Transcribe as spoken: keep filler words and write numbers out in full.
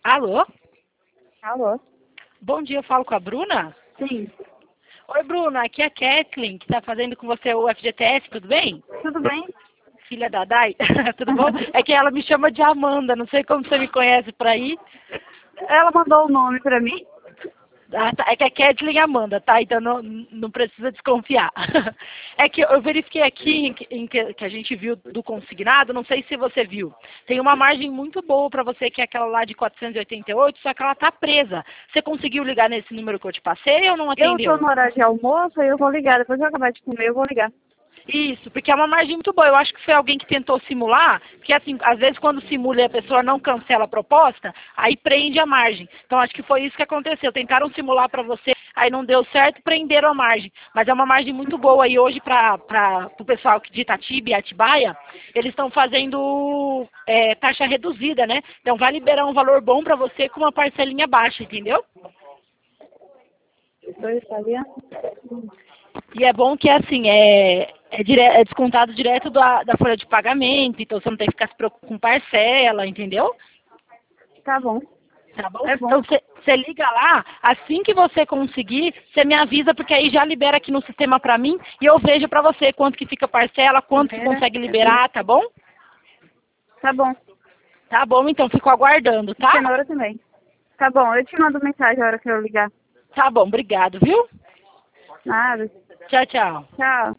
Alô? Alô? Bom dia, eu falo com a Bruna? Sim. Oi, Bruna, aqui é a Kathleen, que está fazendo com você o F G T S, tudo bem? Tudo bem? Filha da Dai, tudo bom? É que ela me chama de Amanda, não sei como você me conhece por aí. Ela mandou o nome pra mim. Ah, tá. É que é Kathleen Amanda, tá? Então não, não precisa desconfiar. É que eu verifiquei aqui em que, em que que a gente viu do consignado, não sei se você viu. Tem uma margem muito boa para você, que é aquela lá de quatrocentos e oitenta e oito, só que ela tá presa. Você conseguiu ligar nesse número que eu te passei ou não Eu tô atendeu? no horário de almoço e eu vou ligar. Depois que eu acabar de comer, eu vou ligar. Isso, porque é uma margem muito boa. Eu acho que foi alguém que tentou simular, porque assim, às vezes quando simula e a pessoa não cancela a proposta, aí prende a margem. Então acho que foi isso que aconteceu. Tentaram simular para você, aí não deu certo, prenderam a margem. Mas é uma margem muito boa e hoje para o pessoal de Itatiba e Atibaia, eles estão fazendo é, taxa reduzida, né? Então vai liberar um valor bom para você com uma parcelinha baixa, entendeu? Dois italianos? E é bom que, assim, é, é, dire, é descontado direto da, da folha de pagamento, então você não tem que ficar se preocupando com parcela, entendeu? Tá bom. Tá bom? É bom. Então você liga lá, assim que você conseguir, você me avisa, porque aí já libera aqui no sistema pra mim e eu vejo pra você quanto que fica parcela, quanto que Libera. consegue liberar, tá bom? Tá bom. Tá bom, então fico aguardando, tá? Cenoura também. Tá bom, eu te mando mensagem a hora que eu ligar. Tá bom, obrigado, viu? Nada. Tchau, tchau. Tchau.